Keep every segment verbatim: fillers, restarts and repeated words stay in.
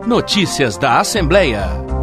Notícias da Assembleia.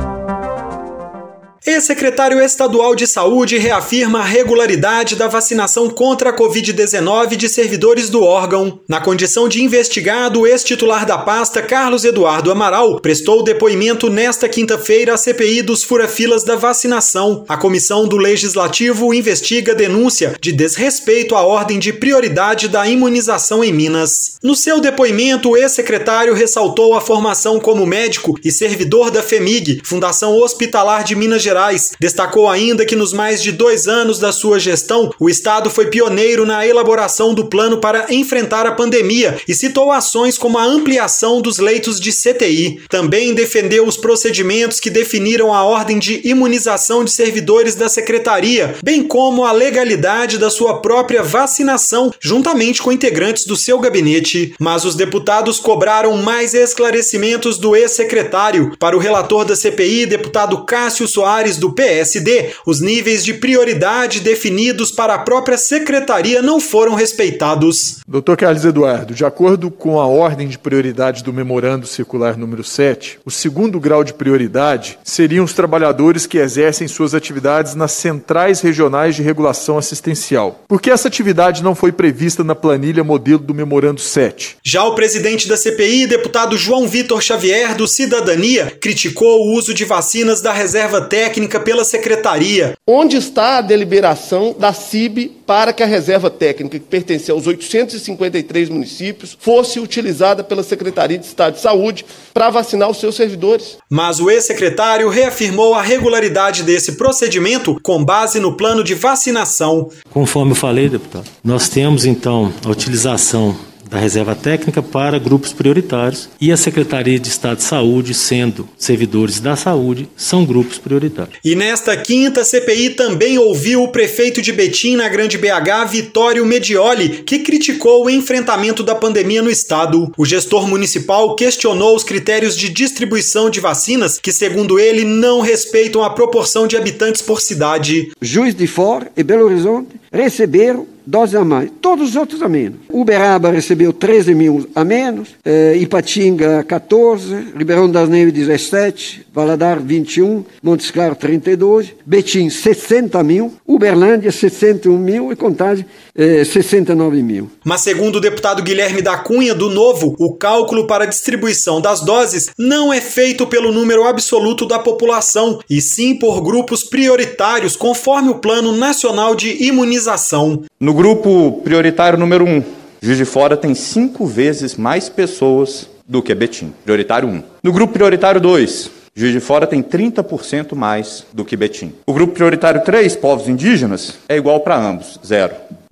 Ex-secretário estadual de Saúde reafirma a regularidade da vacinação contra a covid dezenove de servidores do órgão. Na condição de investigado, o ex-titular da pasta, Carlos Eduardo Amaral, prestou depoimento nesta quinta-feira à C P I dos fura-filas da vacinação. A comissão do Legislativo investiga a denúncia de desrespeito à ordem de prioridade da imunização em Minas. No seu depoimento, o ex-secretário ressaltou a formação como médico e servidor da FEMIG, Fundação Hospitalar de Minas Gerais. Destacou ainda que nos mais de dois anos da sua gestão, o Estado foi pioneiro na elaboração do plano para enfrentar a pandemia e citou ações como a ampliação dos leitos de C T I. Também defendeu os procedimentos que definiram a ordem de imunização de servidores da Secretaria, bem como a legalidade da sua própria vacinação, juntamente com integrantes do seu gabinete. Mas os deputados cobraram mais esclarecimentos do ex-secretário. Para o relator da C P I, deputado Cássio Soares, do P S D, os níveis de prioridade definidos para a própria secretaria não foram respeitados. doutor Carlos Eduardo, de acordo com a ordem de prioridade do memorando circular número sete, o segundo grau de prioridade seriam os trabalhadores que exercem suas atividades nas centrais regionais de regulação assistencial. Por que essa atividade não foi prevista na planilha modelo do memorando sete? Já o presidente da C P I, deputado João Vitor Xavier, do Cidadania, criticou o uso de vacinas da reserva técnica pela Secretaria. Onde está a deliberação da C I B para que a reserva técnica, que pertencia aos oitocentos e cinquenta e três municípios, fosse utilizada pela Secretaria de Estado de Saúde para vacinar os seus servidores? Mas o ex-secretário reafirmou a regularidade desse procedimento com base no plano de vacinação. Conforme eu falei, deputado, nós temos então a utilização da reserva técnica para grupos prioritários e a Secretaria de Estado de Saúde, sendo servidores da saúde, são grupos prioritários. E nesta quinta, a C P I também ouviu o prefeito de Betim, na Grande B H, Vitório Medioli, que criticou o enfrentamento da pandemia no estado. O gestor municipal questionou os critérios de distribuição de vacinas, que, segundo ele, não respeitam a proporção de habitantes por cidade. Juiz de Fora e Belo Horizonte receberam doses a mais, todos os outros a menos. Uberaba recebeu treze mil a menos, eh, Ipatinga catorze, Ribeirão das Neves dezessete, Valadares vinte e um, Montes Claros trinta e dois, Betim sessenta mil, Uberlândia sessenta e um mil e Contagem eh, sessenta e nove mil. Mas segundo o deputado Guilherme da Cunha, do Novo, o cálculo para a distribuição das doses não é feito pelo número absoluto da população, e sim por grupos prioritários, conforme o Plano Nacional de Imunização. No grupo prioritário número um, Juiz de Fora tem cinco vezes mais pessoas do que Betim, prioritário um. No grupo prioritário dois, Juiz de Fora tem trinta por cento mais do que Betim. O grupo prioritário três, povos indígenas, é igual para ambos, zero.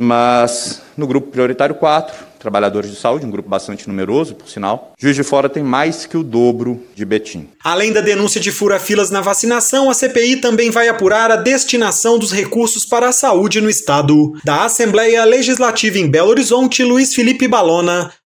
Mas no grupo prioritário quatro, trabalhadores de saúde, um grupo bastante numeroso, por sinal, Juiz de Fora tem mais que o dobro de Betim. Além da denúncia de fura-filas na vacinação, a C P I também vai apurar a destinação dos recursos para a saúde no estado. Da Assembleia Legislativa em Belo Horizonte, Luiz Felipe Balona.